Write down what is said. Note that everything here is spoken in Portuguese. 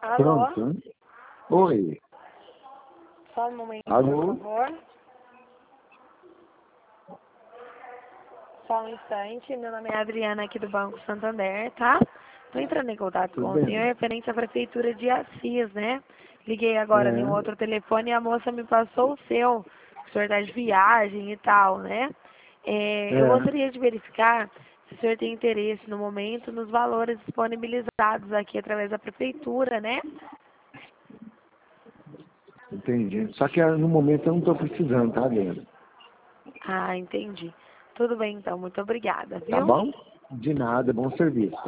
Alô? Pronto. Oi. Só um momento, Alô? por favor. Só um instante. Meu nome é Adriana, aqui do Banco Santander, tá? Tô entrando em contato Tudo com o senhor bem? referente à Prefeitura de Assis, né? Liguei agora em um É. outro telefone e a moça me passou o seu. O senhor tá de viagem e tal, né? Eu É. gostaria de verificar se o senhor tem interesse no momento nos valores disponibilizados aqui através da Prefeitura, né? Entendi. Só que no momento eu não estou precisando, tá, Adriana? Ah, entendi. Tudo bem então, muito obrigada, Tá viu? bom? De nada, bom serviço.